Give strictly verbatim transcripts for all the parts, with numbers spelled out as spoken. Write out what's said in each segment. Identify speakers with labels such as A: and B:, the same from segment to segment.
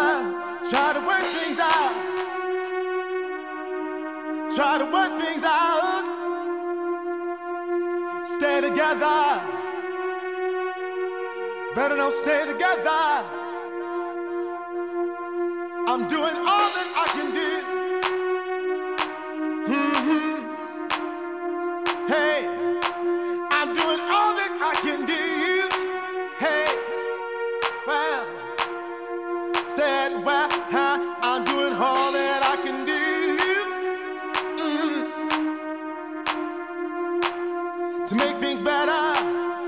A: Try to work things out. Try to work things out. Stay together. Better don't stay together. I'm doing all that I can do. Mm-hmm. Hey, I'm doing all that I can do. Hey, well, said, well, I'm doing all that I can do. To make things better,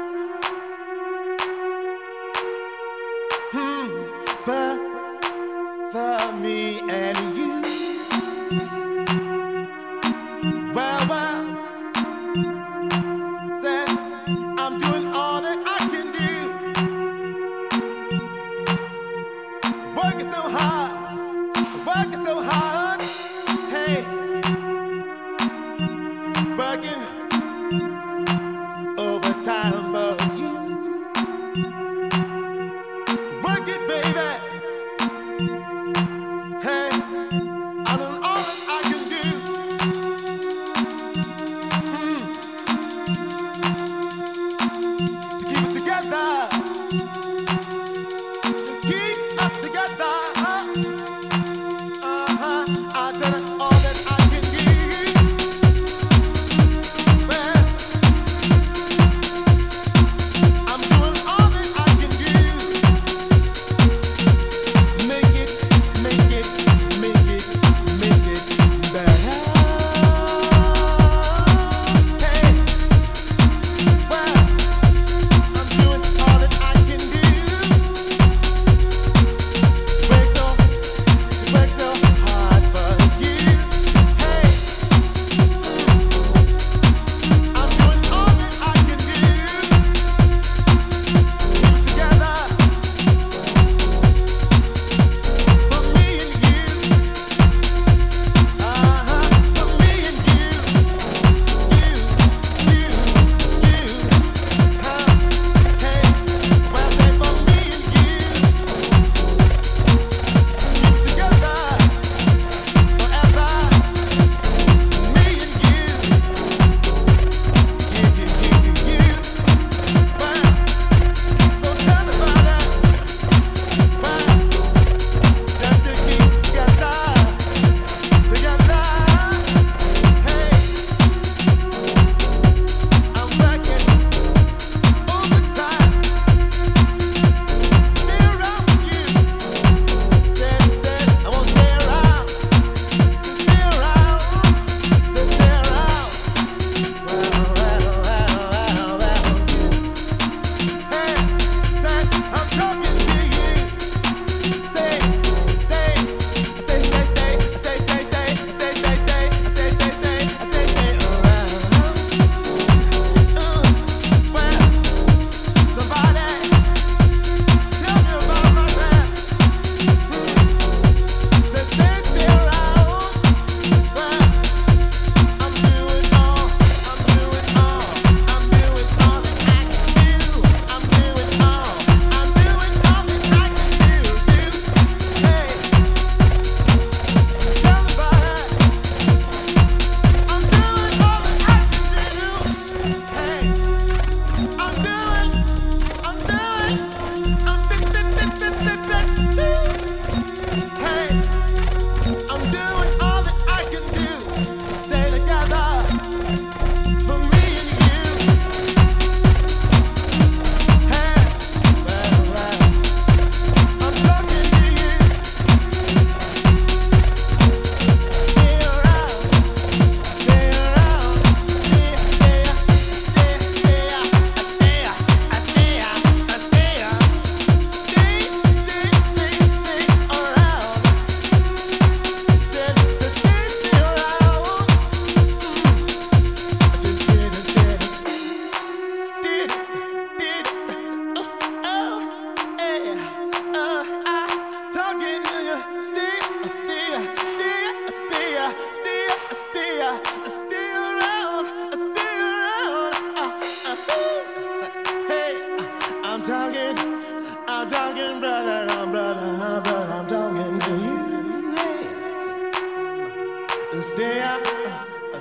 A: hmm, for, for me and you. Well, well, said I'm doing all that I can do. Working so hard, working so hard, hey, working overtime for you. Work it, baby. Hey, I'm doing all that I can do. Mm. To keep us together. To keep us together.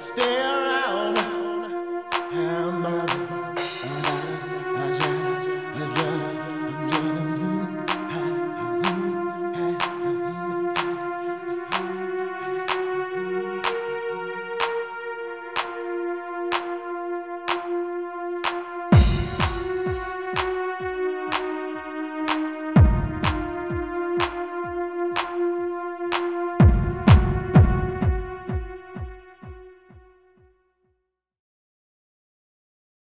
A: stay